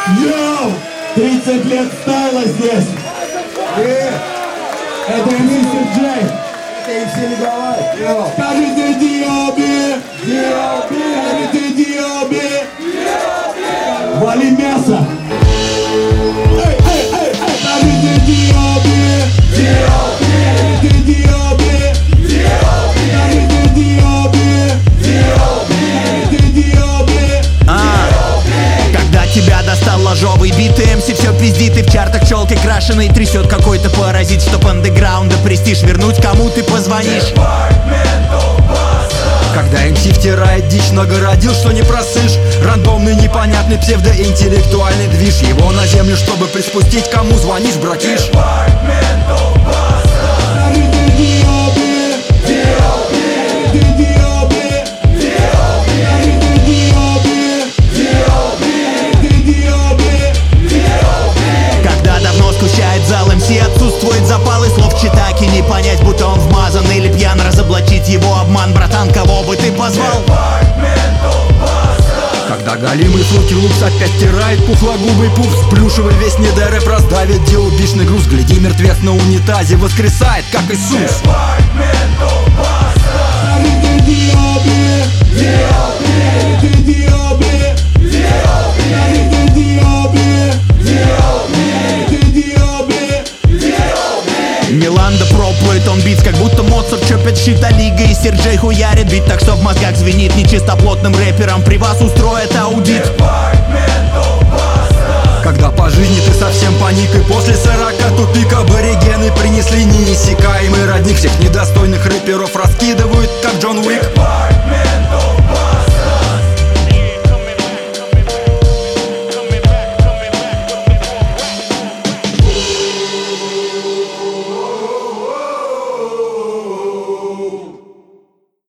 Йоу! 30 лет стайла здесь! Это Мистер Джей! Это MC Лиговай! Йоу! Скажите Диоби! Диоби! Скажите Диоби! Вали мясо! Эй, эй, эй, эй! Скажите Диоби! Скажите Диоби! Скажите Диоби! Скажите Диоби! Когда тебя достал ложовый бит, и МС все пиздит, и в чартах челкой крашеный трясет какой-то паразит, чтоб андеграунда престиж вернуть, кому ты позвонишь? Когда МС втирает дичь, нагородил, что не просышь. Рандомный, непонятный, псевдоинтеллектуальный движ. Его на землю, чтобы приспустить, кому звонишь, братиш? Скажите Диоби! Скажите Диоби! Скажите Диоби! Скажите Диоби! Когда давно скучает зал МС, отсутствует запал и слов читаки, не понять, будто он вмазан или пьян, разоблачить его обман. Братан, кого бы ты позвал? Когда голимый Фруки Лупс опять тирает пухлогубый пупс, плюшевый весь недорэп раздавит диубишный груз. Гляди, мертвец на унитазе воскресает, как Иисус. Скажите Диоби! Скажите Диоби! Скажите Диоби! Скажите Диоби! Миланда пробует он бит, как будто Моцарт чопит щит, а Лига и Серджей хуярит бит, так что в мозгах звенит нечистоплотным рэпером. При вас устроят аудит. Когда по жизни ты совсем паник, и после 40 тупик аборигены принесли неиссякаемый родник. Всех недостойных рэперов раскидывают, как Джон Уик.